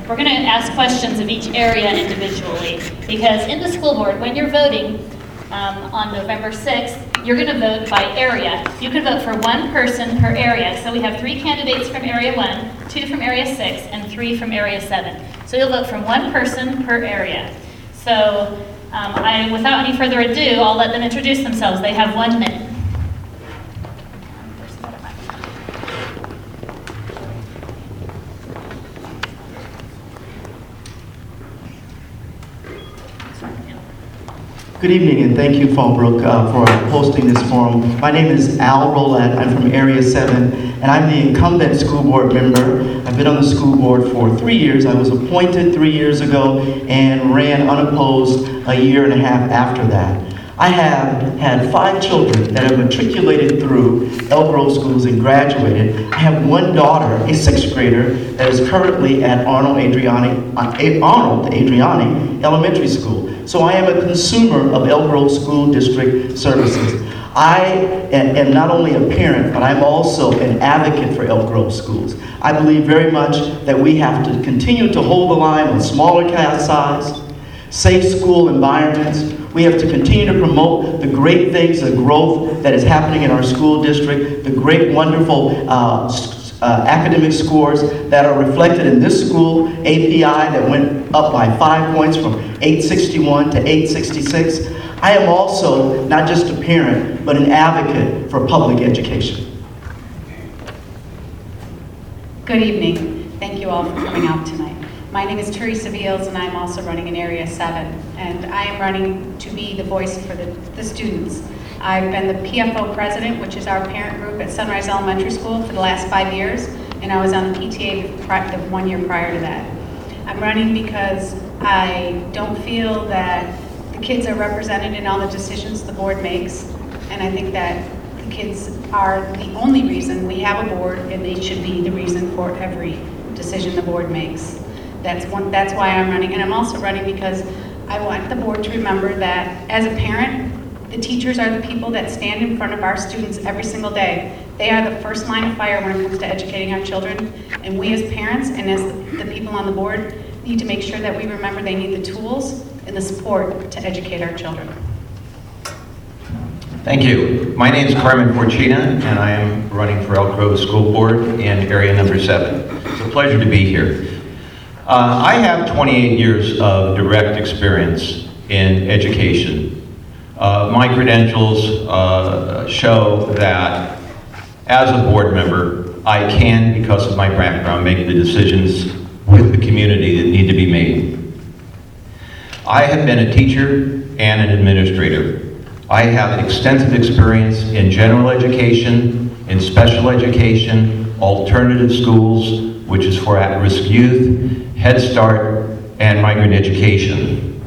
we're going to ask questions of each area individually, because in the school board, when you're voting on November 6th, you're going to vote by area. You can vote for one person per area. So we have 3 candidates from Area 1, 2 from Area 6, and 3 from Area 7. So you'll vote from one person per area. So without any further ado, I'll let them introduce themselves. They have 1 minute. Good evening, and thank you, Fallbrook, for hosting this forum. My name is Al Roulette. I'm from Area 7, and I'm the incumbent school board member. I've been on the school board for 3 years. I was appointed 3 years ago and ran unopposed a year and a half after that. I have had 5 children that have matriculated through Elk Grove schools and graduated. I have 1 daughter, a 6th grader, that is currently at Arnold Adriani Elementary School. So I am a consumer of Elk Grove School District services. I am not only a parent, but I'm also an advocate for Elk Grove schools. I believe very much that we have to continue to hold the line on smaller class size, safe school environments. We have to continue to promote the great things, the growth that is happening in our school district, the great, wonderful academic scores that are reflected in this school, API that went up by 5 points from 861 to 866. I am also not just a parent, but an advocate for public education. Good evening. Thank you all for coming out tonight. My name is Teresa Beals, and I'm also running in Area 7, and I am running to be the voice for the students. I've been the PFO president, which is our parent group at Sunrise Elementary School, for the last 5 years, and I was on the PTA the 1 year prior to that. I'm running because I don't feel that the kids are represented in all the decisions the board makes, and I think that the kids are the only reason we have a board, and they should be the reason for every decision the board makes. That's why I'm running, and I'm also running because I want the board to remember that as a parent, the teachers are the people that stand in front of our students every single day. They are the first line of fire when it comes to educating our children, and we as parents and as the people on the board need to make sure that we remember they need the tools and the support to educate our children. Thank you. My name is Carmen Forcina, and I am running for Elk Grove School Board in Area number 7. It's a pleasure to be here. I have 28 years of direct experience in education. My credentials show that as a board member, I can, because of my background, make the decisions with the community that need to be made. I have been a teacher and an administrator. I have extensive experience in general education, in special education, alternative schools, which is for at-risk youth, Head Start, and migrant education.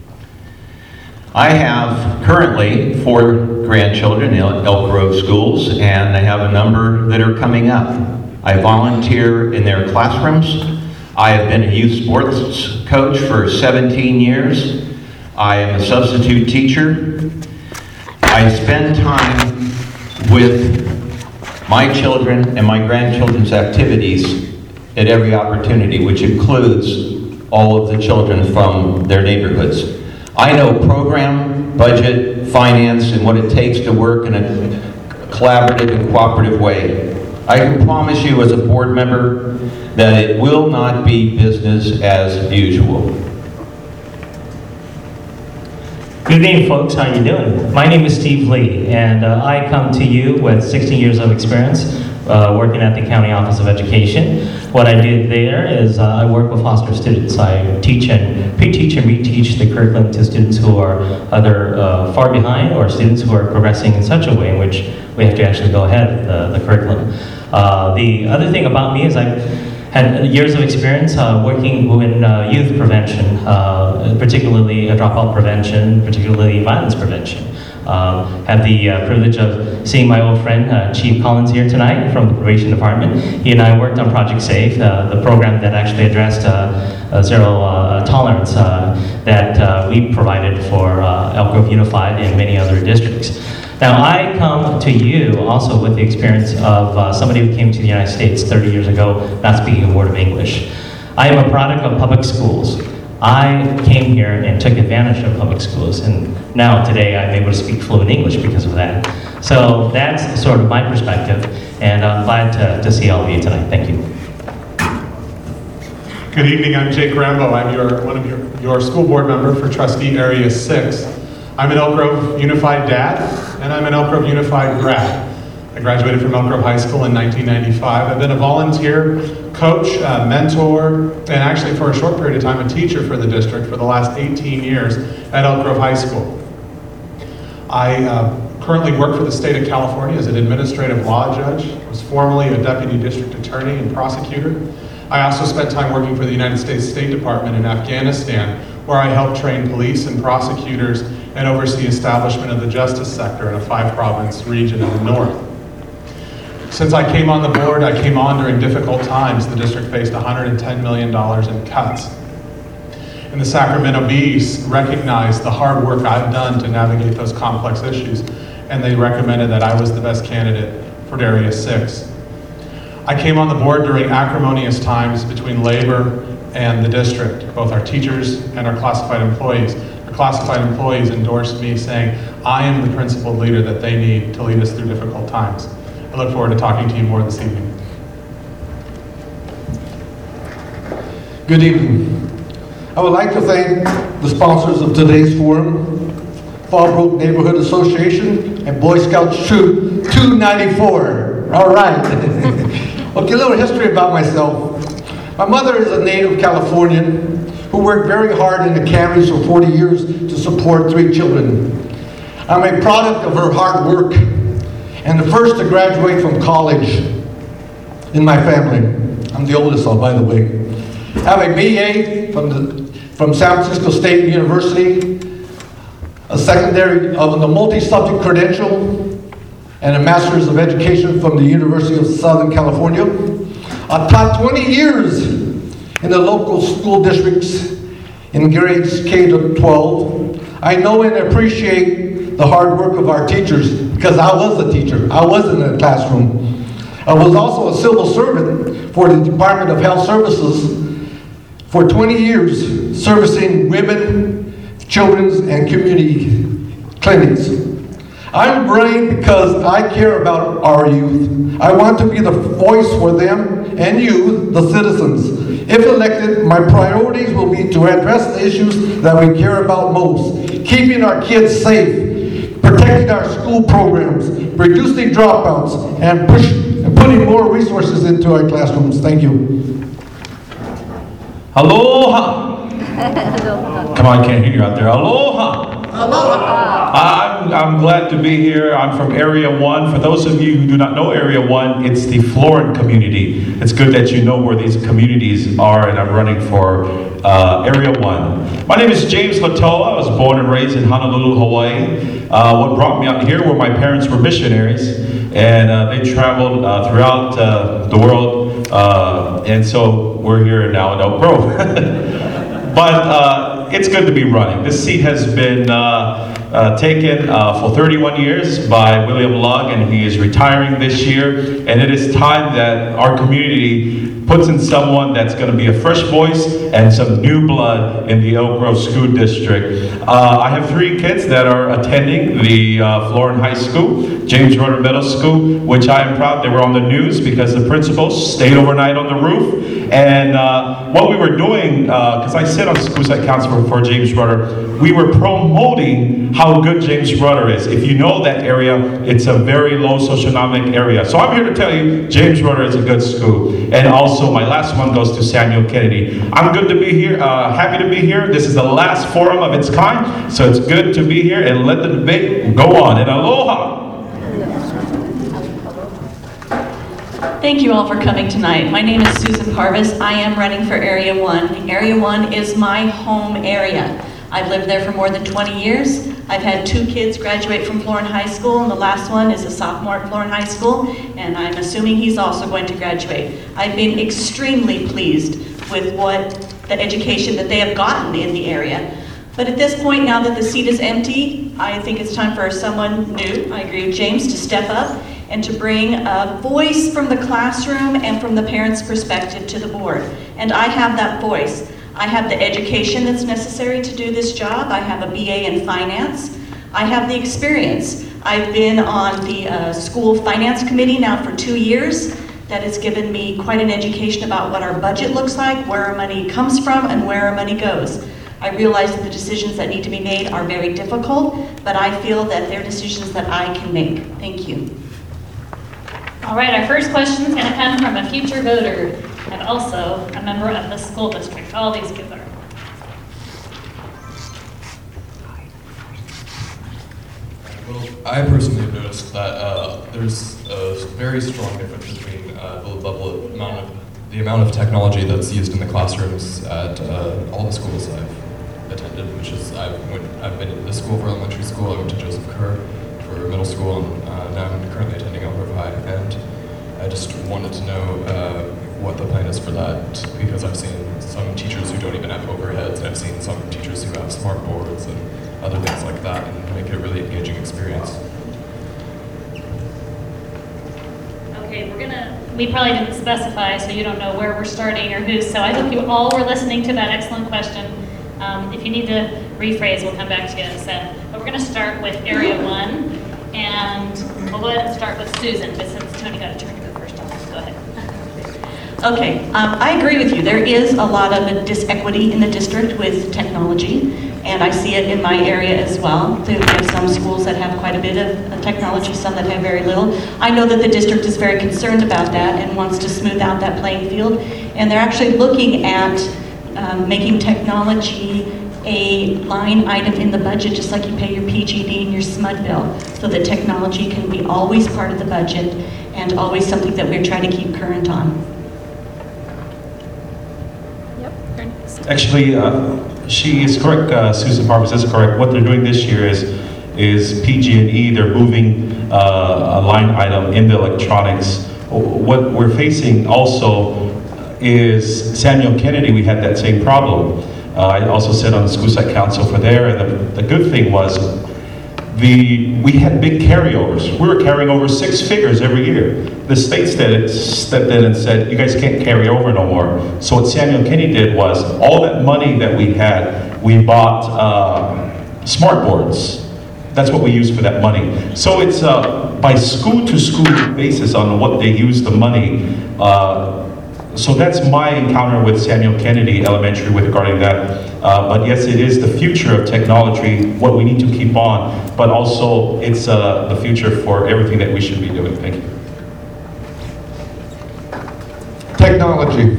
I have currently 4 grandchildren in Elk Grove schools, and I have a number that are coming up. I volunteer in their classrooms. I have been a youth sports coach for 17 years. I am a substitute teacher. I spend time with my children and my grandchildren's activities at every opportunity, which includes all of the children from their neighborhoods. I know program, budget, finance, and what it takes to work in a collaborative and cooperative way. I can promise you as a board member that it will not be business as usual. Good evening, folks. How you doing? My name is Steve Lee, and I come to you with 16 years of experience working at the County Office of Education. What I did there is I work with foster students. I teach and pre-teach and reteach the curriculum to students who are either far behind or students who are progressing in such a way in which we have to actually go ahead of the curriculum. The other thing about me is I had years of experience working in youth prevention, particularly dropout prevention, particularly violence prevention. Had the privilege of seeing my old friend, Chief Collins, here tonight from the probation department. He and I worked on Project SAFE, the program that actually addressed zero tolerance that we provided for Elk Grove Unified and many other districts. Now, I come to you also with the experience of somebody who came to the United States 30 years ago not speaking a word of English. I am a product of public schools. I came here and took advantage of public schools, and now today I'm able to speak fluent English because of that. So that's sort of my perspective, and I'm glad to see all of you tonight. Thank you. Good evening, I'm Jake Rambo. I'm one of your school board member for Trustee Area 6. I'm an Elk Grove Unified dad, and I'm an Elk Grove Unified grad. I graduated from Elk Grove High School in 1995. I've been a volunteer, coach, mentor, and actually for a short period of time a teacher for the district for the last 18 years at Elk Grove High School. I currently work for the state of California as an administrative law judge. I was formerly a deputy district attorney and prosecutor. I also spent time working for the United States State Department in Afghanistan, where I helped train police and prosecutors and oversee establishment of the justice sector in a 5-province region in the north. Since I came on the board, I came on during difficult times. The district faced $110 million in cuts. And the Sacramento Bees recognized the hard work I've done to navigate those complex issues, and they recommended that I was the best candidate for Area 6. I came on the board during acrimonious times between labor and the district, both our teachers and our classified employees. Our classified employees endorsed me saying, I am the principal leader that they need to lead us through difficult times. I look forward to talking to you more this evening. Good evening. I would like to thank the sponsors of today's forum, Fallbrook Neighborhood Association and Boy Scouts Troop 294. All right. Okay, a little history about myself. My mother is a native Californian who worked very hard in the counties for 40 years to support 3 children. I'm a product of her hard work and the first to graduate from college in my family. I'm the oldest, by the way. I have a BA from San Francisco State University, a secondary of the multi-subject credential, and a Master's of Education from the University of Southern California. I taught 20 years in the local school districts in grades K to 12. I know and appreciate the hard work of our teachers because I was a teacher. I was in the classroom. I was also a civil servant for the Department of Health Services for 20 years, servicing women, children's, and community clinics. I'm running because I care about our youth. I want to be the voice for them and you, the citizens. If elected, my priorities will be to address the issues that we care about most. Keeping our kids safe, protecting our school programs, reducing dropouts, and putting more resources into our classrooms. Thank you. Aloha! Come on, I can't hear you out there. Aloha! I'm glad to be here. I'm from Area 1. For those of you who do not know Area 1, it's the Florin community. It's good that you know where these communities are, and I'm running for Area 1. My name is James Latoa. I was born and raised in Honolulu, Hawaii. What brought me out here were my parents were missionaries, and they traveled throughout the world, and so we're here now in Elk Grove. But it's good to be running. This seat has been taken for 31 years by William Lugg, and he is retiring this year. And it is time that our community puts in someone that's going to be a fresh voice and some new blood in the Elk Grove School District. I have 3 kids that are attending the Florin High School, James Rudder Middle School, which I am proud they were on the news because the principals stayed overnight on the roof. And what we were doing, because I sit on the school site council for James Rudder, we were promoting how good James Rudder is. If you know that area, it's a very low socioeconomic area. So I'm here to tell you, James Rudder is a good school. And also, my last one goes to Samuel Kennedy. I'm good to be here, happy to be here. This is the last forum of its kind, so it's good to be here, and let the debate go on. And aloha! Thank you all for coming tonight. My name is Susan Parvis. I am running for Area 1. Area 1 is my home area. I've lived there for more than 20 years. I've had 2 kids graduate from Florin High School, and the last one is a sophomore at Florin High School, and I'm assuming he's also going to graduate. I've been extremely pleased with what the education that they have gotten in the area. But at this point, now that the seat is empty, I think it's time for someone new, I agree with James, to step up and to bring a voice from the classroom and from the parents' perspective to the board. and I have that voice. I have the education that's necessary to do this job. I have a BA in finance. I have the experience. I've been on the school finance committee now for 2 years. That has given me quite an education about what our budget looks like, where our money comes from, and where our money goes. I realize that the decisions that need to be made are very difficult, but I feel that they're decisions that I can make. Thank you. All right, our first question is going to come from a future voter and also a member of the school district. All these kids are. Well, I personally have noticed that there's a very strong difference between the amount of technology that's used in the classrooms at all the schools I've attended, which is I've been at this school for elementary school. I went to Joseph Kerr for middle school, and now I'm currently attending Elgrove High. And I just wanted to know what the plan is for that, because I've seen some teachers who don't even have overheads, and I've seen some teachers who have smart boards and other things like that, and make it a really engaging experience. Okay, we probably didn't specify, so you don't know where we're starting or who, so I hope you all were listening to that excellent question. If you need to rephrase, we'll come back to you in a sec. But we're going to start with Area 1, and we'll go ahead and start with Susan, but since Tony got a turn to go first, go ahead. Okay, I agree with you. There is a lot of disequity in the district with technology, and I see it in my area as well. We have some schools that have quite a bit of technology, some that have very little. I know that the district is very concerned about that and wants to smooth out that playing field, and they're actually looking at making technology a line item in the budget, just like you pay your PG&E and your SMUD bill, so that technology can be always part of the budget and always something that we're trying to keep current on. Actually, she is correct. Susan Parvis is correct. What they're doing this year is PG&E. They're moving a line item in the electronics. What we're facing also is Samuel Kennedy. We had that same problem. I also sat on the school site council for there, and the good thing was we had big carryovers. We were carrying over 6 figures every year. The state stepped in and said, you guys can't carry over no more. So what Samuel Kennedy did was, all that money that we had, we bought smart boards. That's what we used for that money. So it's by school to school basis on what they use the money. So that's my encounter with Samuel Kennedy Elementary with regarding that. But yes, it is the future of technology, what we need to keep on, but also it's the future for everything that we should be doing. Thank you. Technology.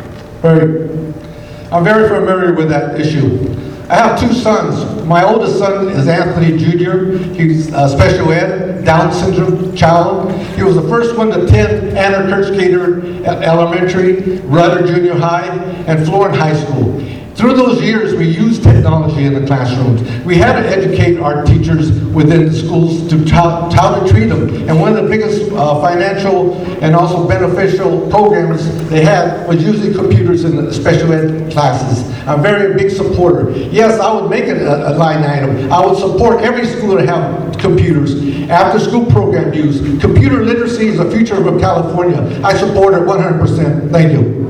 I'm very familiar with that issue. I have 2 sons. My oldest son is Anthony Jr. He's a special ed, Down syndrome child. He was the first one to attend Anna Kurtzgater Elementary, Rudder Junior High, and Florence High School. Through those years, we used technology in the classrooms. We had to educate our teachers within the schools to how to treat them. And one of the biggest financial and also beneficial programs they had was using computers in the special ed classes. I'm a very big supporter. Yes, I would make it a line item. I would support every school to have computers. After school program use. Computer literacy is the future of California. I support it 100%. Thank you.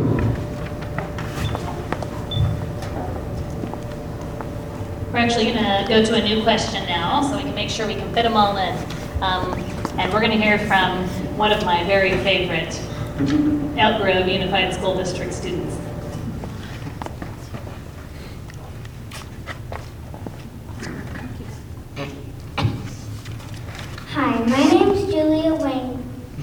We're actually going to go to a new question now, so we can make sure we can fit them all in. And we're going to hear from one of my very favorite Elk Unified School District students. Hi, my name's Julia Wang.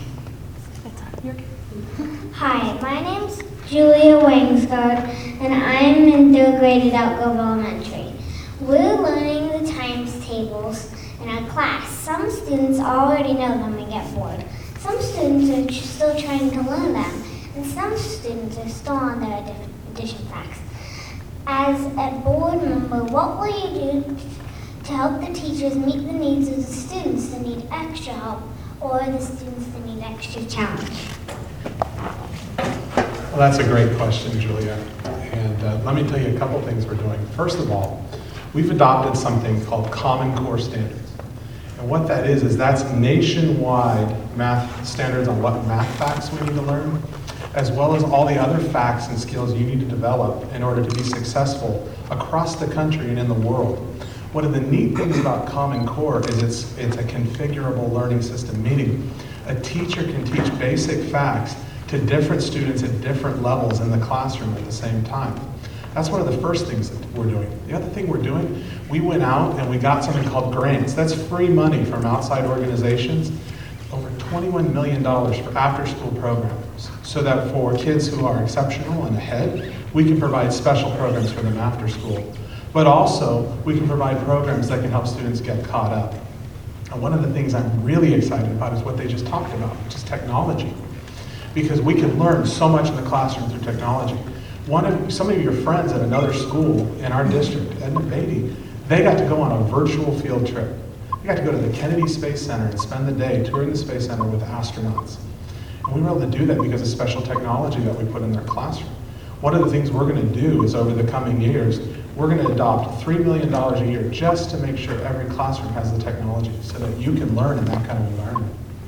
Hi, my name's Julia Wangsgard, and I'm in 3rd grade at Elk Grove Elementary. We're learning the times tables in our class. Some students already know them and get bored. Some students are still trying to learn them, and some students are still on their addition facts. As a board member, what will you do to help the teachers meet the needs of the students that need extra help or the students that need extra challenge? Well, that's a great question, Julia. And let me tell you a couple things we're doing. First of all, we've adopted something called Common Core Standards. And what that is that's nationwide math standards on what math facts we need to learn. as well as all the other facts and skills you need to develop in order to be successful across the country and in the world. One of the neat things about Common Core is it's a configurable learning system, meaning a teacher can teach basic facts to different students at different levels in the classroom at the same time. That's one of the first things that we're doing. The other thing we're doing, we went out and we got something called grants. That's free money from outside organizations, over $21 million for after-school programs, so that for kids who are exceptional and ahead, we can provide special programs for them after school. But also, we can provide programs that can help students get caught up. And one of the things I'm really excited about is what they just talked about, which is technology. Because we can learn so much in the classroom through technology. Some of your friends at another school in our district, Edna Beatty, they got to go on a virtual field trip. They got to go to the Kennedy Space Center and spend the day touring the Space Center with astronauts. And we were able to do that because of special technology that we put in their classroom. One of the things we're going to do is over the coming years, we're going to adopt $3 million a year just to make sure every classroom has the technology so that you can learn in that kind of environment.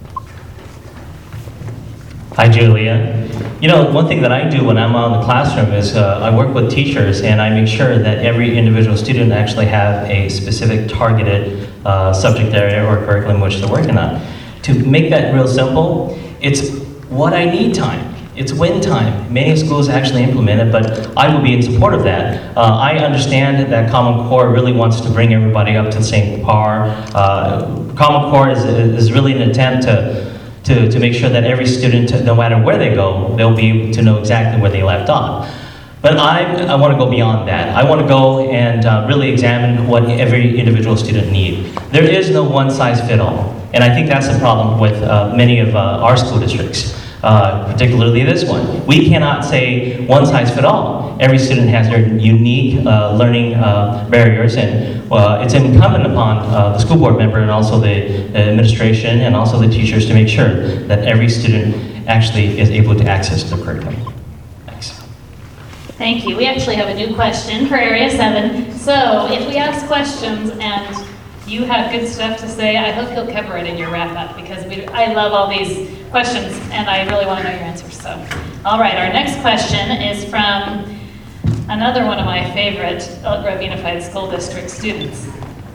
Hi, Julia. You know, one thing that I do when I'm out in the classroom is I work with teachers and I make sure that every individual student actually have a specific targeted subject area or curriculum which they're working on. To make that real simple, it's what I need time. It's win time. Many schools actually implement it, but I will be in support of that. I understand that Common Core really wants to bring everybody up to the same par. Common Core is really an attempt to make sure that every student, no matter where they go, they'll be able to know exactly where they left off. But I want to go beyond that. I want to go and really examine what every individual student needs. There is no one-size-fits-all, and I think that's the problem with many of our school districts. Particularly this one. We cannot say one size fits all. Every student has their unique learning barriers, and it's incumbent upon the school board member and also the administration and also the teachers to make sure that every student actually is able to access the curriculum. Thanks. Thank you. We actually have a new question for Area 7. So if we ask questions and you have good stuff to say, I hope you'll cover it in your wrap-up because I love all these questions and I really want to know your answers. So, all right, our next question is from another one of my favorite Elk Grove Unified School District students.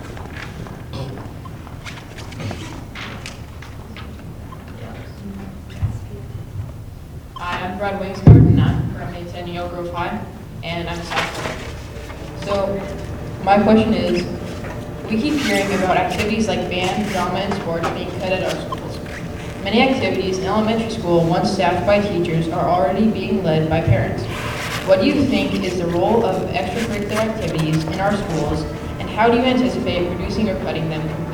Hi, I'm Brad Wingsford, and I'm currently attending Elk Grove High, and I'm a sophomore. So, my question is, we keep hearing about activities like band, drama, and sports being cut at our schools. Many activities in elementary school, once staffed by teachers, are already being led by parents. What do you think is the role of extracurricular activities in our schools, and how do you anticipate reducing or cutting them completely?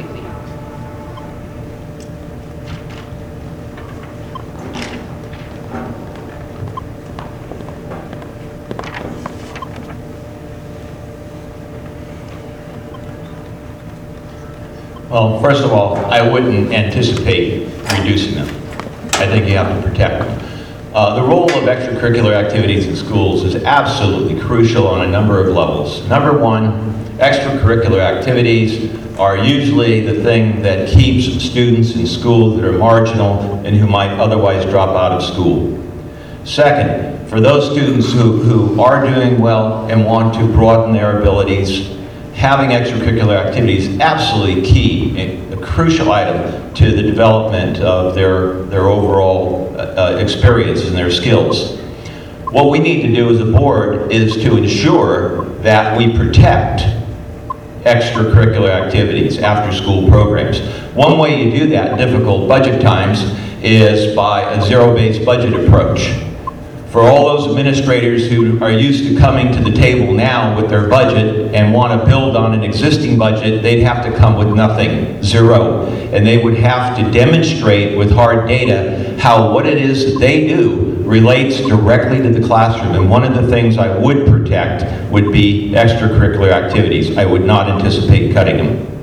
Well, first of all, I wouldn't anticipate reducing them. I think you have to protect them. The role of extracurricular activities in schools is absolutely crucial on a number of levels. Number one, extracurricular activities are usually the thing that keeps students in school that are marginal and who might otherwise drop out of school. Second, for those students who are doing well and want to broaden their abilities, having extracurricular activities is absolutely key, a crucial item to the development of their overall experience and their skills. What we need to do as a board is to ensure that we protect extracurricular activities, after-school programs. One way you do that in difficult budget times is by a zero-based budget approach. For all those administrators who are used to coming to the table now with their budget and want to build on an existing budget, they'd have to come with nothing, zero. And they would have to demonstrate with hard data how what it is that they do relates directly to the classroom. And one of the things I would protect would be extracurricular activities. I would not anticipate cutting them.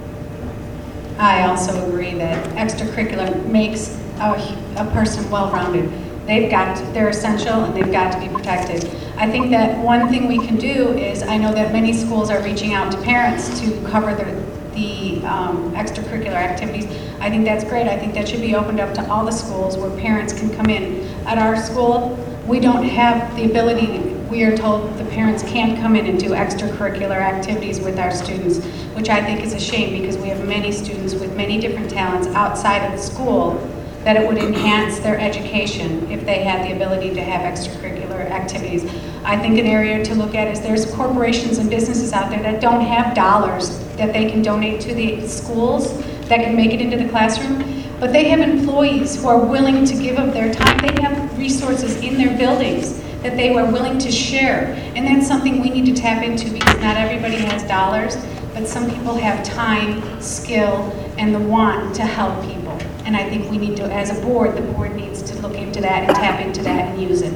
I also agree that extracurricular makes a person well-rounded. They're essential and they've got to be protected. I think that one thing we can do is, I know that many schools are reaching out to parents to cover the extracurricular activities. I think that's great. I think that should be opened up to all the schools where parents can come in. At our school, we don't have the ability, we are told the parents can't come in and do extracurricular activities with our students, which I think is a shame because we have many students with many different talents outside of the school that it would enhance their education if they had the ability to have extracurricular activities. I think an area to look at is there's corporations and businesses out there that don't have dollars that they can donate to the schools that can make it into the classroom, but they have employees who are willing to give up their time. They have resources in their buildings that they were willing to share, and that's something we need to tap into because not everybody has dollars, but some people have time, skill, and the want to help people. And I think we need to, as a board, the board needs to look into that and tap into that and use it.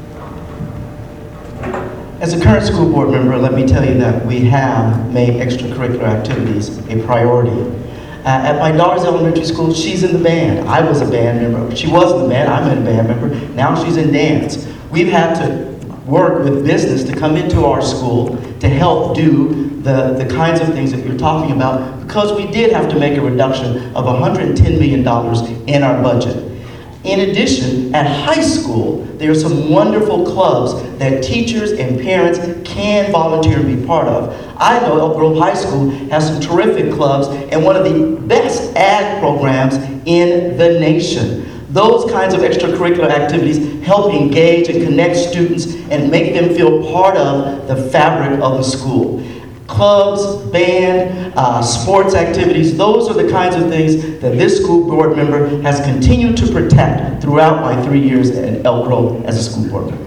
As a current school board member, let me tell you that we have made extracurricular activities a priority. At my daughter's elementary school, she's in the band. I was a band member. She was in the band. I'm a band member. Now she's in dance. We've had to work with business to come into our school to help do the kinds of things that you're talking about because we did have to make a reduction of $110 million in our budget. In addition, at high school, there are some wonderful clubs that teachers and parents can volunteer and be part of. I know Elk Grove High School has some terrific clubs and one of the best ag programs in the nation. Those kinds of extracurricular activities help engage and connect students and make them feel part of the fabric of the school. Clubs, band, sports activities, those are the kinds of things that this school board member has continued to protect throughout my 3 years at Elk Grove as a school board member.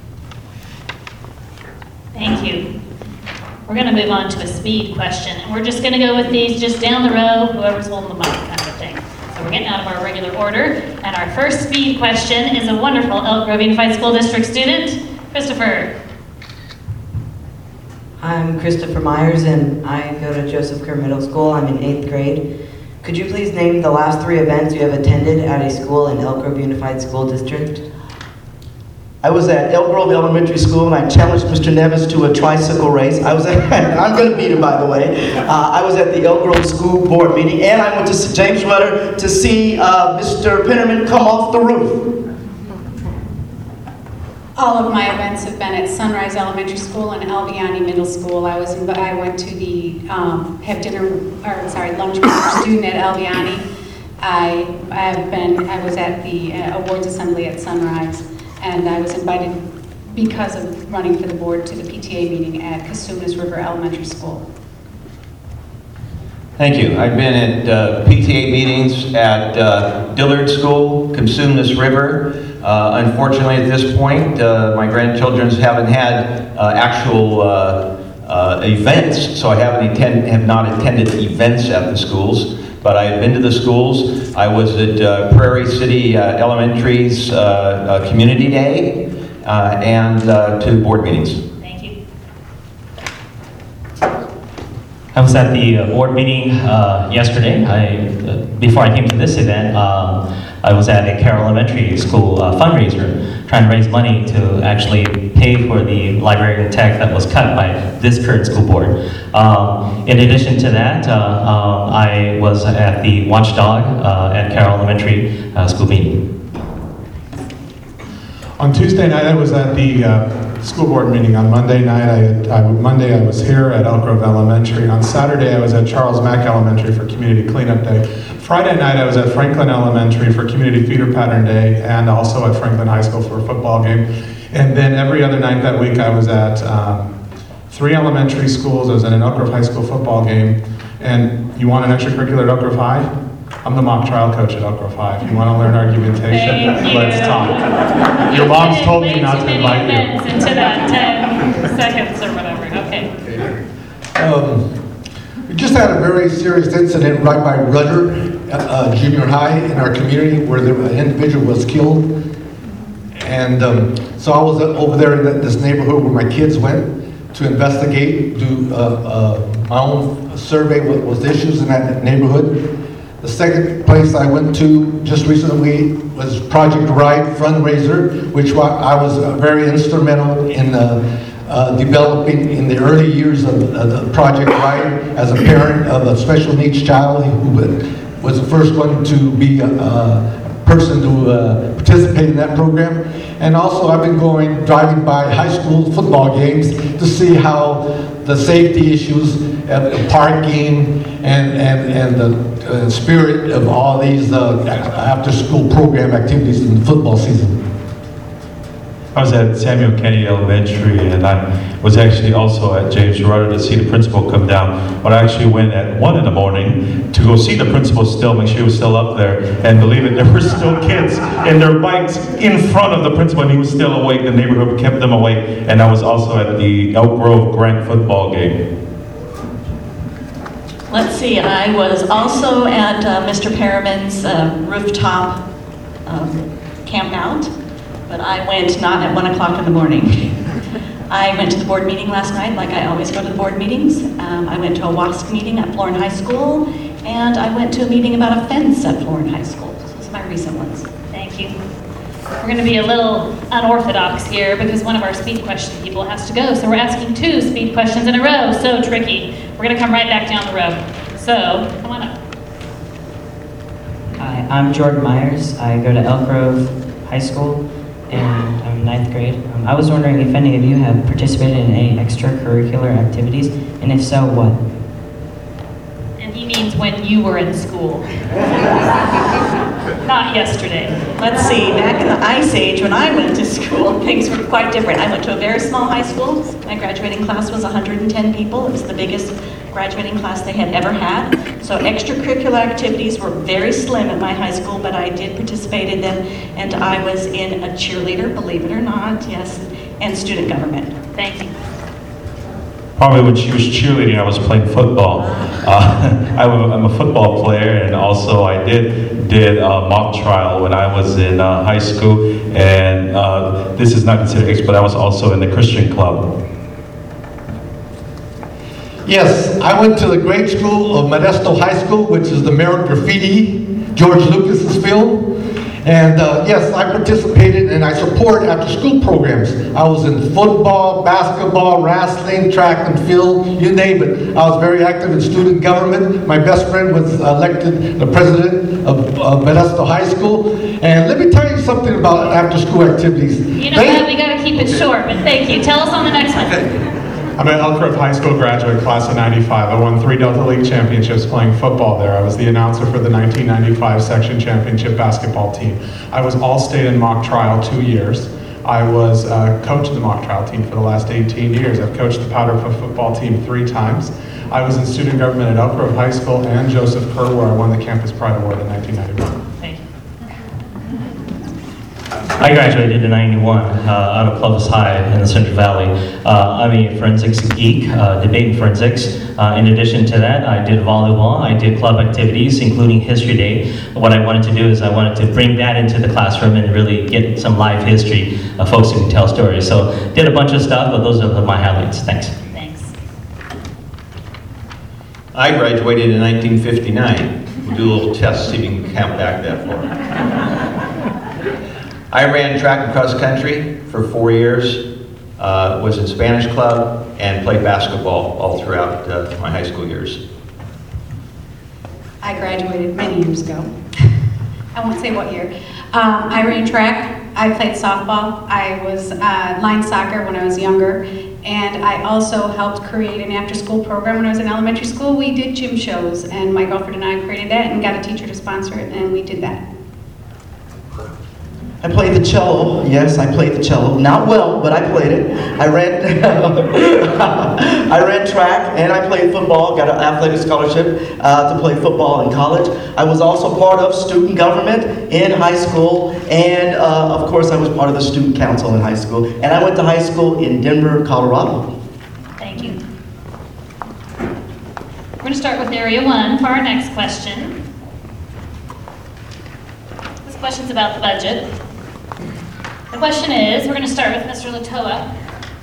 Thank you. We're going to move on to a speed question, and we're just going to go with these just down the row, whoever's holding the mic kind of a thing. So we're getting out of our regular order, and our first speed question is a wonderful Elk Grove Unified School District student, Christopher. I'm Christopher Myers, and I go to Joseph Kerr Middle School. I'm in 8th grade. Could you please name the last 3 events you have attended at a school in Elk Grove Unified School District? I was at Elk Grove Elementary School, and I challenged Mr. Nevis to a tricycle race. I'm going to beat him, by the way. I was at the Elk Grove School Board meeting, and I went to St. James Rudder to see Mr. Pennerman come off the roof. All of my events have been at Sunrise Elementary School and Albiani Middle School. I went to the lunch with a student at Albiani. I was at the awards assembly at Sunrise, and I was invited because of running for the board to the PTA meeting at Casumas River Elementary School. Thank you. I've been at PTA meetings at Dillard School, Casumas River. Unfortunately, at this point, my grandchildren haven't had actual events, so I have not attended events at the schools. But I have been to the schools. I was at Prairie City Elementary's Community Day and to board meetings. Thank you. I was at the board meeting yesterday. Before I came to this event, I was at a Carroll Elementary School fundraiser trying to raise money to actually pay for the library and tech that was cut by this current school board. In addition to that, I was at the Watchdog at Carroll Elementary School meeting. On Tuesday night, I was at the school board meeting. On Monday night, Monday I was here at Elk Grove Elementary. On Saturday, I was at Charles Mack Elementary for Community Cleanup Day. Friday night, I was at Franklin Elementary for Community Feeder Pattern Day, and also at Franklin High School for a football game. And then every other night that week, I was at 3 elementary schools. I was at an Elk Grove High School football game. And you want an extracurricular at Elk Grove High? I'm the mock trial coach at Elk Grove High. If you want to learn argumentation, let's talk. Your mom's told me not to invite you. Into that 10 seconds or whatever. Okay. We just had a very serious incident right by Rudder Junior High in our community where an individual was killed. And so I was over there in this neighborhood where my kids went to investigate, do my own survey what was the issues in that neighborhood. The second place I went to just recently was Project Ride fundraiser, which I was very instrumental in developing in the early years of the Project Ride as a parent of a special needs child who was the first one to be a person to participate in that program. And also I've been driving by high school football games to see how the safety issues, parking, and the spirit of all these after-school program activities in the football season. I was at Samuel Kennedy Elementary, and I was actually also at James Gerardo to see the principal come down. But I actually went at 1 in the morning to go see the principal still, make sure he was still up there. And believe it, there were still kids and their bikes in front of the principal, and he was still awake. The neighborhood kept them awake. And I was also at the Elk Grove Grant football game. Let's see, I was also at Mr. Perriman's rooftop camp out, but I went not at 1 o'clock in the morning. I went to the board meeting last night, like I always go to the board meetings. I went to a WASC meeting at Florin High School, and I went to a meeting about a fence at Florin High School. Those are my recent ones. Thank you. We're going to be a little unorthodox here because one of our speed question people has to go. So we're asking 2 speed questions in a row. So tricky. We're going to come right back down the row. So come on up. Hi, I'm Jordan Myers. I go to Elk Grove High School, and I'm in 9th grade. I was wondering if any of you have participated in any extracurricular activities, and if so, what? And he means when you were in school. Not yesterday. Let's see, back in the Ice Age when I went to school, things were quite different. I went to a very small high school. My graduating class was 110 people. It was the biggest graduating class they had ever had. So extracurricular activities were very slim at my high school, but I did participate in them, and I was in a cheerleader, believe it or not, yes, and student government. Thank you. Probably when she was cheerleading, I was playing football. I'm a football player, and also I did mock trial when I was in high school, and this is not considered X, but I was also in the Christian club. Yes, I went to the grade school of Modesto High School, which is the Merritt Graffiti, George Lucas's field. And yes, I participated and I support after-school programs. I was in football, basketball, wrestling, track and field, you name it. I was very active in student government. My best friend was elected the president of Modesto High School. And let me tell you something about after-school activities. You know what? We got to keep it short, but thank you. Tell us on the next one. I'm an Elk Grove High School graduate, class of 95. I won 3 Delta League championships playing football there. I was the announcer for the 1995 section championship basketball team. I was all-state in mock trial 2 years. I was coach of the mock trial team for the last 18 years. I've coached the Powder Puff football team 3 times. I was in student government at Elk Grove High School and Joseph Kerr, where I won the Campus Pride Award in 1991. Thank you. I graduated in 91 out of Clovis High in the Central Valley. I'm a forensics geek, debating forensics. In addition to that, I did volleyball, I did club activities, including History Day. What I wanted to do is I wanted to bring that into the classroom and really get some live history of folks who can tell stories. So did a bunch of stuff, but those are my highlights. Thanks. Thanks. I graduated in 1959. We'll do a little test, see if you can count back that far. I ran track and cross country for 4 years, was in Spanish club, and played basketball all throughout my high school years. I graduated many years ago. I won't say what year. I ran track, I played softball, I was line soccer when I was younger, and I also helped create an after-school program when I was in elementary school. We did gym shows, and my girlfriend and I created that and got a teacher to sponsor it, and we did that. I played the cello. Yes, I played the cello. Not well, but I played it. I ran I ran track and I played football. Got an athletic scholarship to play football in college. I was also part of student government in high school, and of course I was part of the student council in high school. And I went to high school in Denver, Colorado. Thank you. We're going to start with Area 1 for our next question. This question's about the budget. The question is, we're going to start with Mr. Latoa.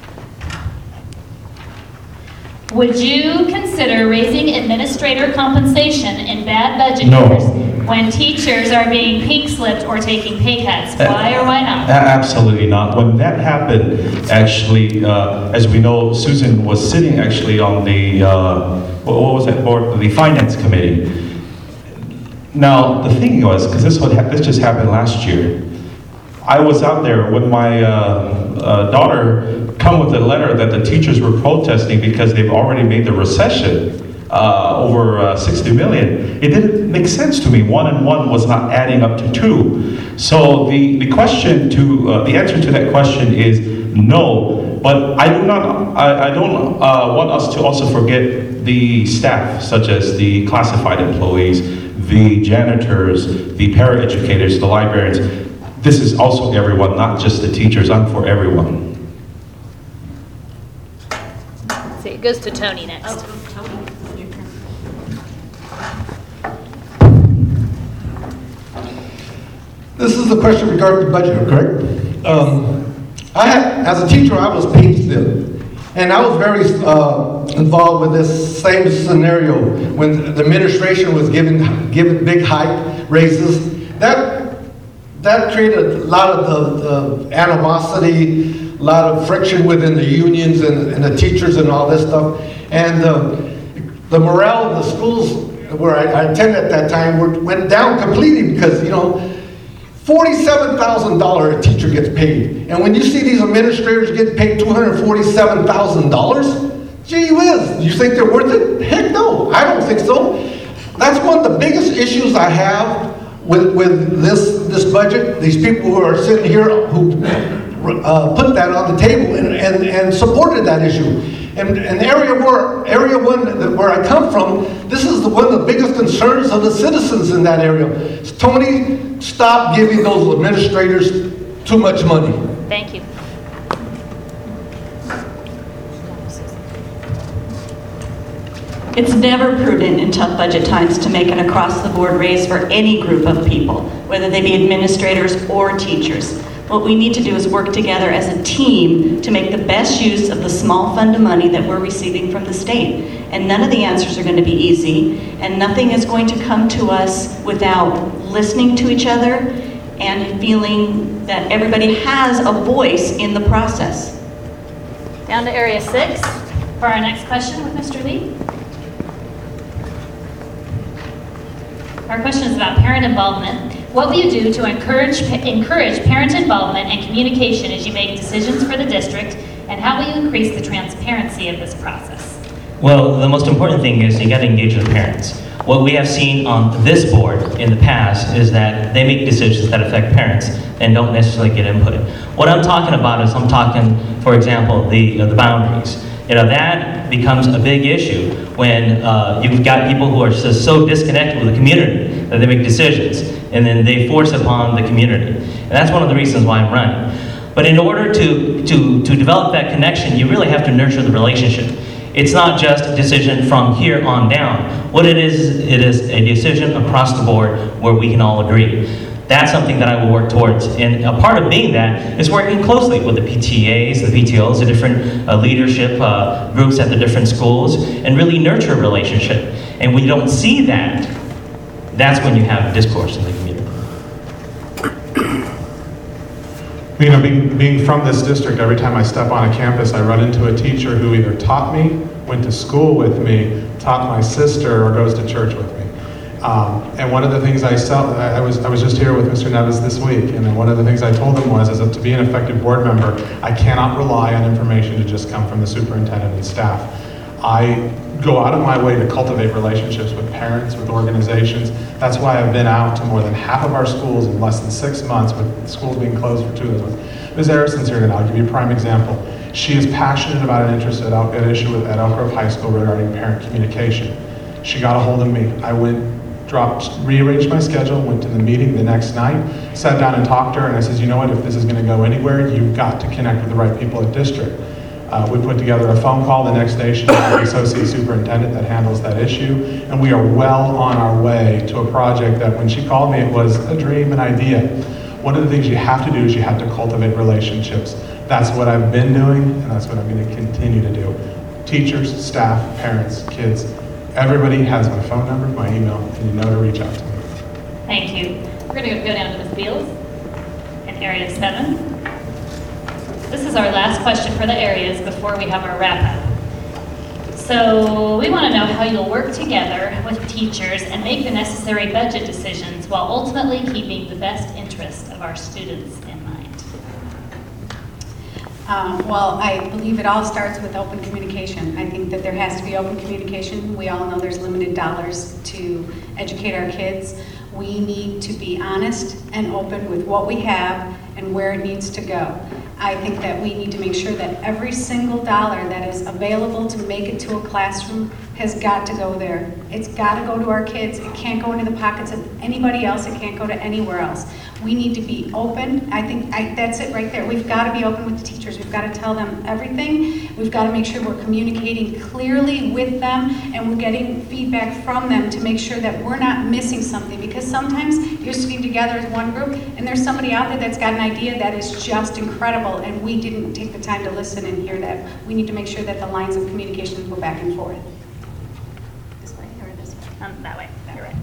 Would you consider raising administrator compensation in bad budget years when teachers are being pink slipped or taking pay cuts? Why or why not? Absolutely not. When that happened, actually, as we know, Susan was sitting actually on the, what was that board? The finance committee. Now, the thing was, because this just happened last year, I was out there when my daughter come with a letter that the teachers were protesting because they've already made the recession over 60 million. It didn't make sense to me. 1 and 1 was not adding up to 2. So the answer to that question is no. But I don't want us to also forget the staff, such as the classified employees, the janitors, the paraeducators, the librarians. This is also everyone, not just the teachers. I'm for everyone. See, it goes to Tony next. This is the question regarding the budget, correct? As a teacher, I was paid still. And I was very involved with this same scenario when the administration was given big hike raises. That created a lot of the animosity, a lot of friction within the unions and the teachers and all this stuff. And the morale of the schools where I attended at that time went down completely because, you know, $47,000 a teacher gets paid. And when you see these administrators get paid $247,000, gee whiz, you think they're worth it? Heck no, I don't think so. That's one of the biggest issues I have with this budget. These people who are sitting here who put that on the table and supported that issue. And area 1, where I come from, this is one of the biggest concerns of the citizens in that area. Tony, stop giving those administrators too much money. Thank you. It's never prudent in tough budget times to make an across-the-board raise for any group of people, whether they be administrators or teachers. What we need to do is work together as a team to make the best use of the small fund of money that we're receiving from the state. And none of the answers are going to be easy, and nothing is going to come to us without listening to each other and feeling that everybody has a voice in the process. Down to Area 6 for our next question with Mr. Lee. Our question is about parent involvement. What will you do to encourage parent involvement and communication as you make decisions for the district, and how will you increase the transparency of this process? Well, the most important thing is you got to engage with parents. What we have seen on this board in the past is that they make decisions that affect parents and don't necessarily get input. What I'm talking about is for example, the boundaries. You know, that becomes a big issue when you've got people who are just so disconnected with the community that they make decisions, and then they force upon the community. And that's one of the reasons why I'm running. But in order to develop that connection, you really have to nurture the relationship. It's not just a decision from here on down. What it is a decision across the board where we can all agree. That's something that I will work towards. And a part of being that is working closely with the PTAs, the PTOs, the different leadership groups at the different schools, and really nurture a relationship. And when you don't see that, that's when you have discourse in the community. You know, being from this district, every time I step on a campus, I run into a teacher who either taught me, went to school with me, taught my sister, or goes to church with me. And one of the things I was just here with Mr. Neves this week, and one of the things I told him was that to be an effective board member, I cannot rely on information to just come from the superintendent and staff. I go out of my way to cultivate relationships with parents, with organizations. That's why I've been out to more than half of our schools in less than 6 months, with schools being closed for 2 of those. Ms. Harrison's here tonight. I'll give you a prime example. She is passionate about an issue at Elk Grove High School regarding parent communication. She got a hold of me. I rearranged my schedule, went to the meeting the next night, sat down and talked to her, and I said, you know what, if this is going to go anywhere, you've got to connect with the right people at district. We put together a phone call the next day. She was the associate superintendent that handles that issue, and we are well on our way to a project that when she called me, it was a dream, an idea. One of the things you have to do is you have to cultivate relationships. That's what I've been doing, and that's what I'm going to continue to do. Teachers, staff, parents, kids, everybody has my phone number, my email, and you know to reach out to me. Thank you. We're going to go down to Ms. Beals in Area 7. This is our last question for the areas before we have our wrap-up. So we want to know how you'll work together with teachers and make the necessary budget decisions while ultimately keeping the best interest of our students in mind. Well, I believe it all starts with open communication. I think that there has to be open communication. We all know there's limited dollars to educate our kids. We need to be honest and open with what we have and where it needs to go. I think that we need to make sure that every single dollar that is available to make it to a classroom has got to go there. It's got to go to our kids. It can't go into the pockets of anybody else. It can't go to anywhere else. We need to be open. I think that's it right there. We've got to be open with the teachers. We've got to tell them everything. We've got to make sure we're communicating clearly with them and we're getting feedback from them to make sure that we're not missing something, because sometimes you're sitting together as one group and there's somebody out there that's got an idea that is just incredible and we didn't take the time to listen and hear that. We need to make sure that the lines of communication go back and forth. This way or this way? That way. You're right.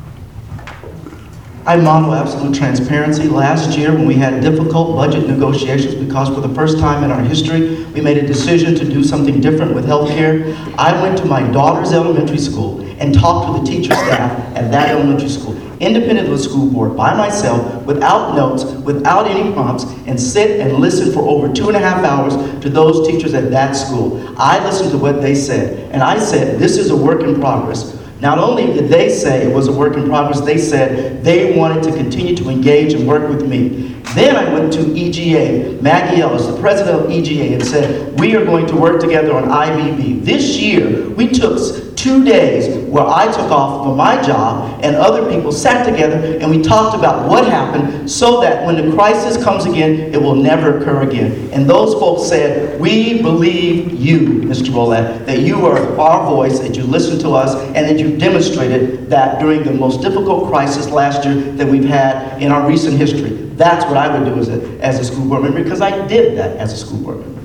I model absolute transparency. Last year, when we had difficult budget negotiations, because for the first time in our history, we made a decision to do something different with healthcare, I went to my daughter's elementary school and talked to the teacher staff at that elementary school, independent of the school board, by myself, without notes, without any prompts, and sit and listen for over 2.5 hours to those teachers at that school. I listened to what they said, and I said, this is a work in progress. Not only did they say it was a work in progress, they said they wanted to continue to engage and work with me. Then I went to EGA, Maggie Ellis, the president of EGA, and said, we are going to work together on IBB. This year, we took 2 days where I took off from my job and other people sat together and we talked about what happened so that when the crisis comes again, it will never occur again. And those folks said, we believe you, Mr. Roulette, that you are our voice, that you listened to us, and that you demonstrated that during the most difficult crisis last year that we've had in our recent history. That's what I would do as a school board member, because I did that as a school board member.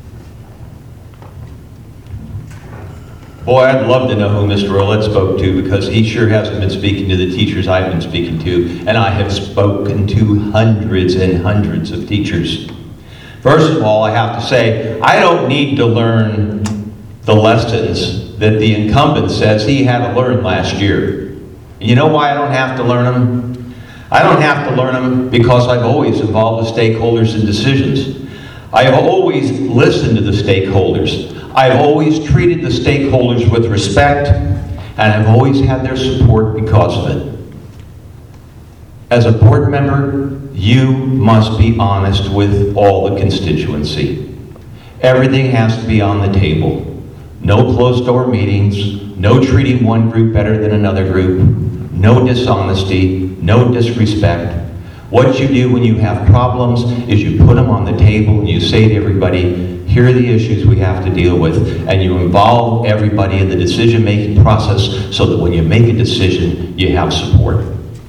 Boy, I'd love to know who Mr. Roulette spoke to, because he sure hasn't been speaking to the teachers I've been speaking to, and I have spoken to hundreds and hundreds of teachers. First of all, I have to say, I don't need to learn the lessons that the incumbent says he had to learn last year. You know why I don't have to learn them? I don't have to learn them because I've always involved the stakeholders in decisions. I have always listened to the stakeholders. I've always treated the stakeholders with respect, and I've always had their support because of it. As a board member, you must be honest with all the constituency. Everything has to be on the table. No closed-door meetings, no treating one group better than another group, no dishonesty, no disrespect. What you do when you have problems is you put them on the table and you say to everybody, here are the issues we have to deal with, and you involve everybody in the decision-making process so that when you make a decision, you have support.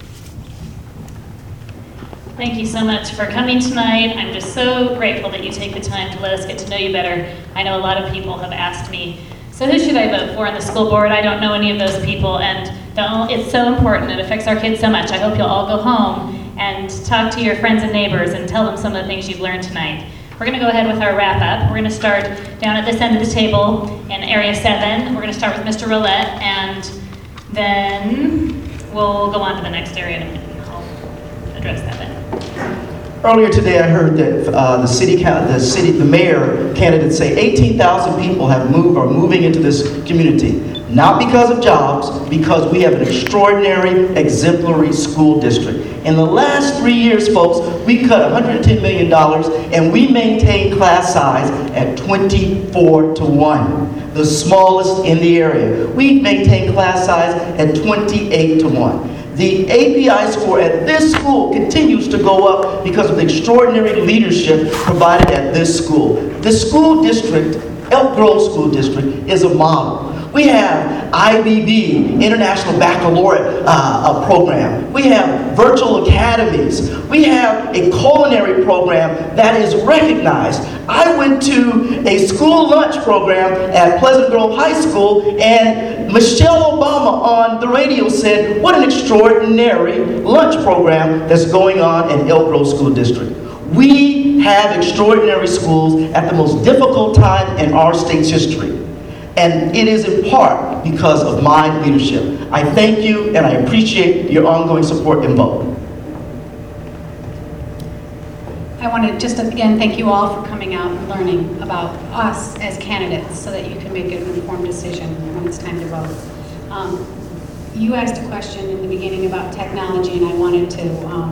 Thank you so much for coming tonight. I'm just so grateful that you take the time to let us get to know you better. I know a lot of people have asked me, so who should I vote for on the school board? I don't know any of those people, and it's so important. It affects our kids so much. I hope you'll all go home and talk to your friends and neighbors and tell them some of the things you've learned tonight. We're going to go ahead with our wrap-up. We're going to start down at this end of the table in Area 7. We're going to start with Mr. Roulette, and then we'll go on to the next area and I'll address that then. Earlier today, I heard that the mayor candidate say 18,000 people are moving into this community. Not because of jobs, because we have an extraordinary, exemplary school district. In the last 3 years, folks, we cut $110 million and we maintained class size at 24-1, the smallest in the area. We maintained class size at 28-1. The API score at this school continues to go up because of the extraordinary leadership provided at this school. The school district, Elk Grove School District, is a model. We have IBB, International Baccalaureate program. We have virtual academies. We have a culinary program that is recognized. I went to a school lunch program at Pleasant Grove High School, and Michelle Obama on the radio said, what an extraordinary lunch program that's going on in Elk Grove School District. We have extraordinary schools at the most difficult time in our state's history. And it is in part because of my leadership. I thank you and I appreciate your ongoing support and vote. I want to just again thank you all for coming out and learning about us as candidates so that you can make an informed decision when it's time to vote. You asked a question in the beginning about technology, and I wanted to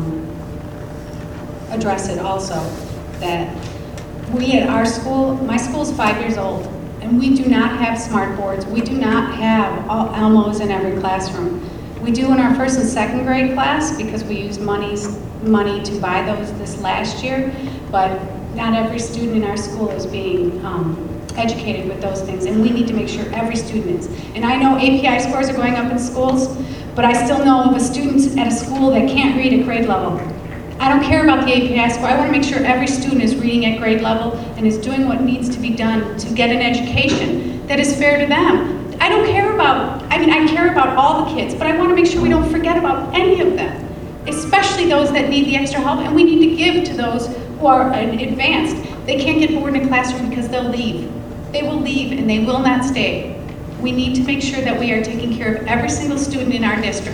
address it also, that we at our school, my school's 5 years old, and we do not have smart boards. We do not have all Elmos in every classroom. We do in our first and second grade class because we used money to buy those this last year, but not every student in our school is being educated with those things, and we need to make sure every student is. And I know API scores are going up in schools, but I still know of a student at a school that can't read at grade level. I don't care about the API score. I want to make sure every student is reading at grade level and is doing what needs to be done to get an education that is fair to them. I don't care about, I care about all the kids, but I want to make sure we don't forget about any of them, especially those that need the extra help, and we need to give to those who are advanced. They can't get bored in a classroom because they'll leave. They will leave and they will not stay. We need to make sure that we are taking care of every single student in our district.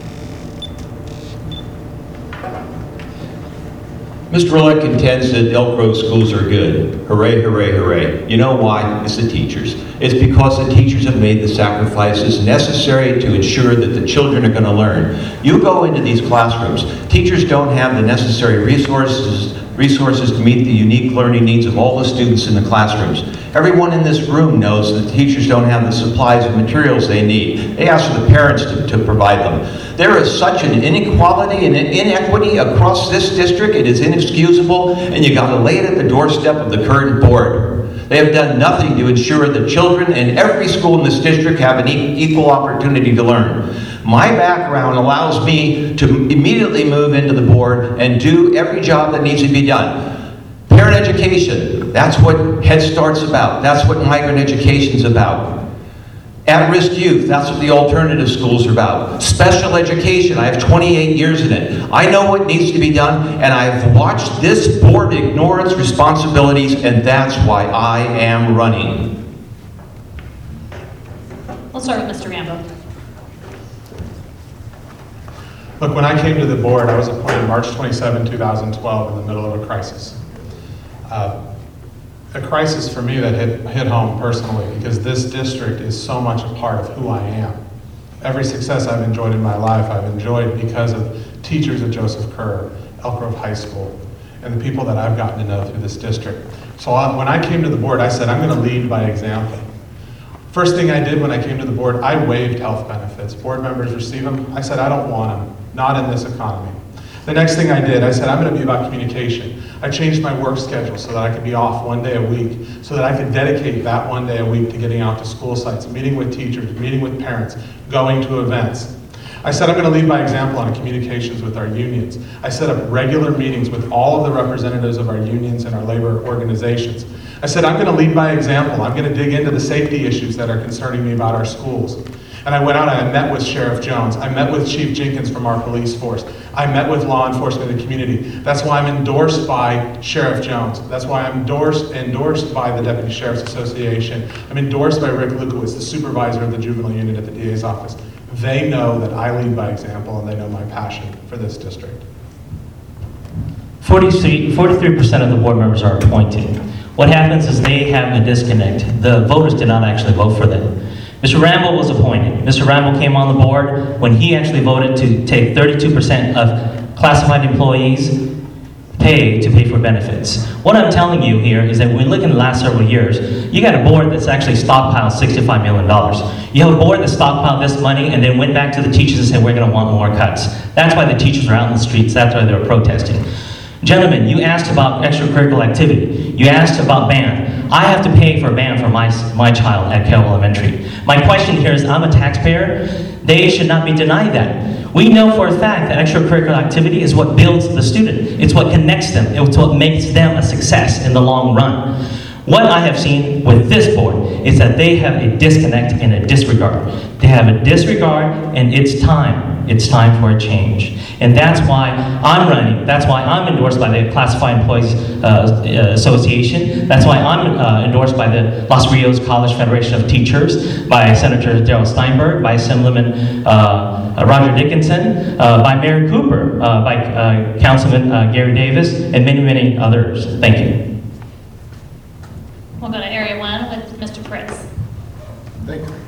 Mr. Roulette contends that Elk Grove schools are good. Hooray, hooray, hooray. You know why? It's the teachers. It's because the teachers have made the sacrifices necessary to ensure that the children are going to learn. You go into these classrooms, teachers don't have the necessary resources to meet the unique learning needs of all the students in the classrooms. Everyone in this room knows that teachers don't have the supplies and materials they need. They ask for the parents to provide them. There is such an inequality and inequity across this district, it is inexcusable, and you gotta lay it at the doorstep of the current board. They have done nothing to ensure that children in every school in this district have an equal opportunity to learn. My background allows me to immediately move into the board and do every job that needs to be done. Parent education, that's what Head Start's about. That's what migrant education's about. At-risk youth, that's what the alternative schools are about. Special education, I have 28 years in it. I know what needs to be done, and I've watched this board ignore its responsibilities, and that's why I am running. We'll start with Mr. Rambo. Look, when I came to the board, I was appointed March 27, 2012, in the middle of a crisis. A crisis for me that hit home personally, because this district is so much a part of who I am. Every success I've enjoyed in my life, I've enjoyed because of teachers at Joseph Kerr, Elk Grove High School, and the people that I've gotten to know through this district. So when I came to the board, I said, I'm going to lead by example. First thing I did when I came to the board, I waived health benefits. Board members receive them. I said, I don't want them, not in this economy. The next thing I did, I said, I'm going to be about communication. I changed my work schedule so that I could be off one day a week, so that I could dedicate that one day a week to getting out to school sites, meeting with teachers, meeting with parents, going to events. I said I'm going to lead by example on communications with our unions. I set up regular meetings with all of the representatives of our unions and our labor organizations. I said I'm going to lead by example. I'm going to dig into the safety issues that are concerning me about our schools. And I went out and I met with Sheriff Jones. I met with Chief Jenkins from our police force. I met with law enforcement in the community. That's why I'm endorsed by Sheriff Jones. That's why I'm endorsed by the Deputy Sheriff's Association. I'm endorsed by Rick Lukowitz, the supervisor of the juvenile unit at the DA's office. They know that I lead by example, and they know my passion for this district. 43% of the board members are appointed. What happens is they have a disconnect. The voters did not actually vote for them. Mr. Rambo was appointed. Mr. Rambo came on the board when he actually voted to take 32% of classified employees' pay to pay for benefits. What I'm telling you here is that when we look in the last several years, you got a board that's actually stockpiled $65 million. You have a board that stockpiled this money and then went back to the teachers and said, we're going to want more cuts. That's why the teachers are out in the streets. That's why they're protesting. Gentlemen, you asked about extracurricular activity. You asked about band. I have to pay for a band for my child at Carroll Elementary. My question here is, I'm a taxpayer. They should not be denied that. We know for a fact that extracurricular activity is what builds the student. It's what connects them. It's what makes them a success in the long run. What I have seen with this board is that they have a disconnect and a disregard. They have a disregard, and it's time. It's time for a change. And that's why I'm running. That's why I'm endorsed by the Classified Employees Association. That's why I'm endorsed by the Los Rios College Federation of Teachers, by Senator Darrell Steinberg, by Assemblyman Roger Dickinson, by Mayor Cooper, by Councilman Gary Davis, and many, many others. Thank you. We'll go to Area 1 with Mr. Pritz. Thank you.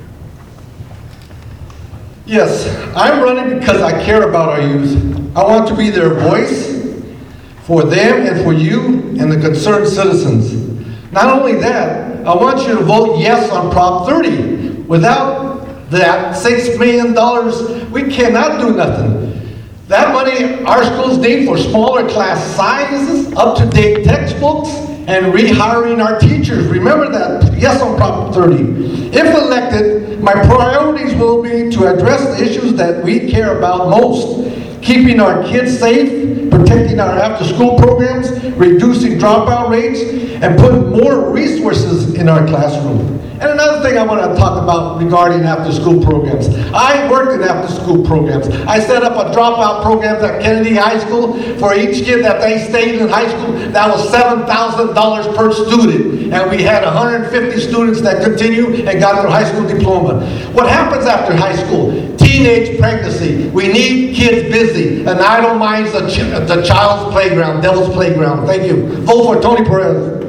Yes, I'm running because I care about our youth. I want to be their voice for them and for you and the concerned citizens. Not only that, I want you to vote yes on Prop 30. Without that $6 million, we cannot do nothing. That money our schools need for smaller class sizes, up-to-date textbooks, and rehiring our teachers. Remember that. Yes on Prop 30. If elected, my priorities will be to address the issues that we care about most. Keeping our kids safe, protecting our after-school programs, reducing dropout rates, and putting more resources in our classroom. And another thing I want to talk about regarding after-school programs. I worked in after-school programs. I set up a dropout program at Kennedy High School for each kid that they stayed in high school. That was $7,000 per student. And we had 150 students that continued and got their high school diploma. What happens after high school? Teenage pregnancy. We need kids busy. And I don't mind the child's playground, devil's playground. Thank you. Vote for Tony Perez.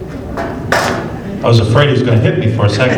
I was afraid he was going to hit me for a second.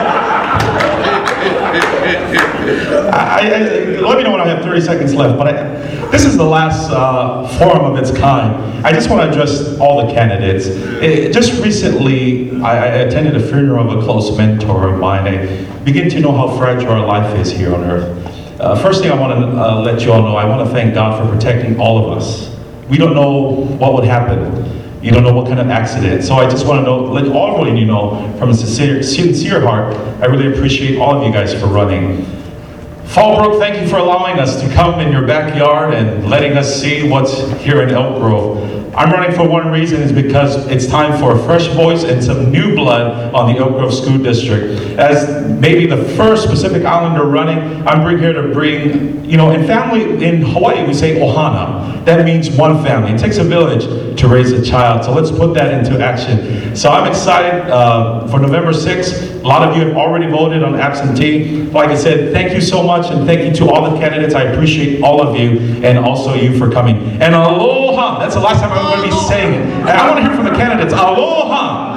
Let me know when I have 30 seconds left, but this is the last forum of its kind. I just want to address all the candidates. Just recently, I attended a funeral of a close mentor of mine. I begin to know how fragile our life is here on earth. First thing I want to let you all know, I want to thank God for protecting all of us. We don't know what would happen. You don't know what kind of accident. So I just want to know, let all of you know, from a sincere heart, I really appreciate all of you guys for running. Fallbrook, thank you for allowing us to come in your backyard and letting us see what's here in Elk Grove. I'm running for one reason, is because it's time for a fresh voice and some new blood on the Elk Grove School District. As maybe the first Pacific Islander running, I'm here to bring, in family, in Hawaii we say ohana. That means one family. It takes a village to raise a child, so let's put that into action. So I'm excited for November 6th. A lot of you have already voted on absentee. Like I said, thank you so much, and thank you to all the candidates. I appreciate all of you, and also you for coming. And aloha! That's the last time I'm going to be saying it. And I want to hear from the candidates. Aloha!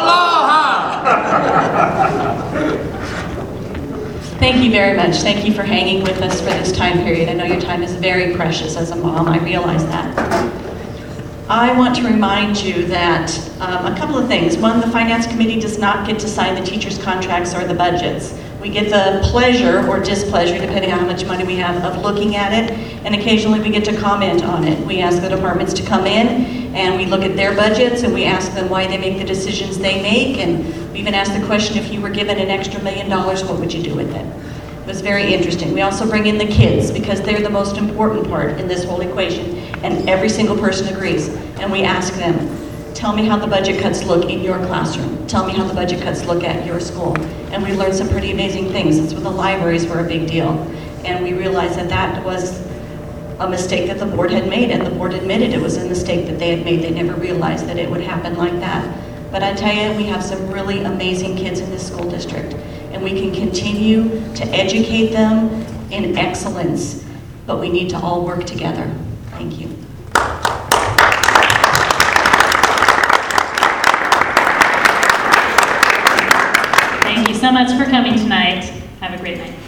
Thank you very much. Thank you for hanging with us for this time period. I know your time is very precious as a mom. I realize that. I want to remind you that a couple of things. One, the Finance Committee does not get to sign the teachers' contracts or the budgets. We get the pleasure or displeasure, depending on how much money we have, of looking at it, and occasionally we get to comment on it. We ask the departments to come in, and we look at their budgets, and we ask them why they make the decisions they make, and we even ask the question, if you were given an extra $1 million, what would you do with it? It was very interesting. We also bring in the kids, because they're the most important part in this whole equation, and every single person agrees. And we ask them, tell me how the budget cuts look in your classroom. Tell me how the budget cuts look at your school. And we learned some pretty amazing things. That's when the libraries were a big deal. And we realized that that was a mistake that the board had made, and the board admitted it was a mistake that they had made. They never realized that it would happen like that. But I tell you, we have some really amazing kids in this school district, and we can continue to educate them in excellence, but we need to all work together. Thank you. Thank you so much for coming tonight. Have a great night.